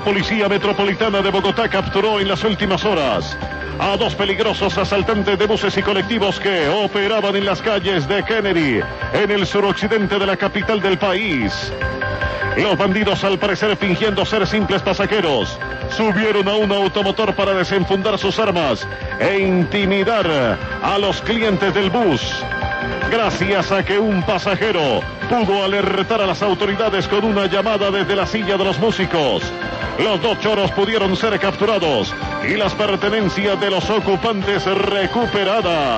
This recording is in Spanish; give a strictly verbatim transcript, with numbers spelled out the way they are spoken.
Policía Metropolitana de Bogotá capturó en las últimas horas a dos peligrosos asaltantes de buses y colectivos que operaban en las calles de Kennedy, en el suroccidente de la capital del país. Los bandidos, al parecer fingiendo ser simples pasajeros, subieron a un automotor para desenfundar sus armas e intimidar a los clientes del bus. Gracias a que un pasajero pudo alertar a las autoridades con una llamada desde la silla de los músicos, los dos choros pudieron ser capturados y las pertenencias de los ocupantes recuperadas.